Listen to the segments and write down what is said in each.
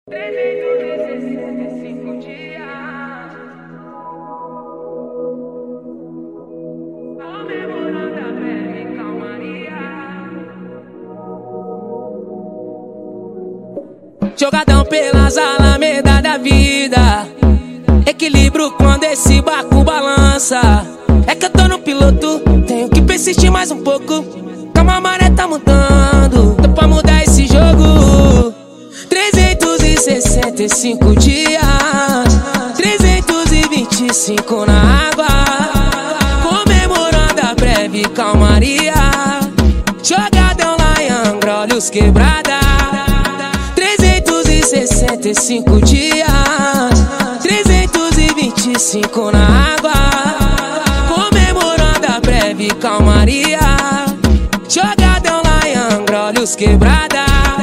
365 dias, comemorando a breve calmaria. Jogadão pelas alamedas da vida, equilíbrio quando esse barco balança. É que eu tô no piloto, tenho que persistir mais um pouco. Calma, a maré tá mudando, tô pra mudar esse jogo. 365 dias, 325 na água, comemorando a breve calmaria. Jogadão lá em Angra, olhos quebrada. 365 dias, 325 na água, comemorando a breve calmaria. Jogadão lá em Angra, olhos quebrada.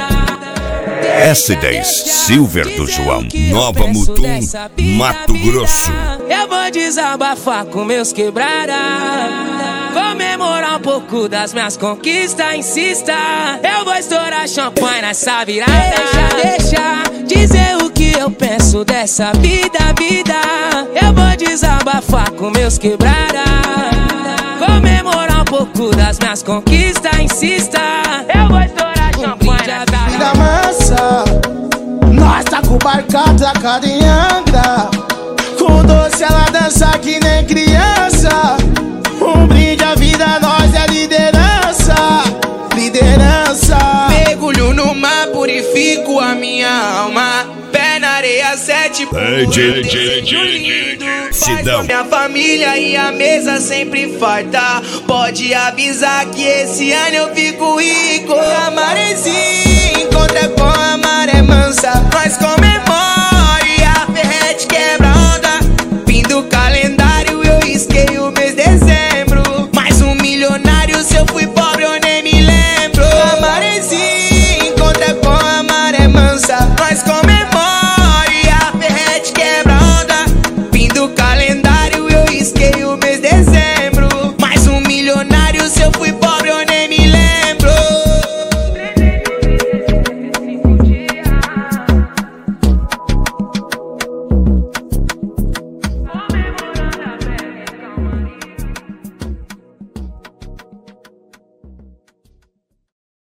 S10 Silver do João, Nova Mutum, Mato Grosso. Eu vou desabafar com meus quebrada, comemorar um pouco das minhas conquistas, insista. Eu vou estourar champanhe nessa virada. Deixa dizer o que eu penso dessa vida. Eu vou desabafar com meus quebrada, comemorar um pouco das minhas conquistas, insista. Eu vou estourar champanhe nessa vida massa. Nós tá com o barco atracado em Angra, com doce ela dança que nem criança. Um brinde à vida, nós é liderança. Liderança. Mergulho no mar, purifico a minha alma. Pé na areia, 7 Sidão. Minha família e a mesa sempre farta. Pode avisar que esse ano eu fico rico. A maresia encontra com a maré mansa. Nós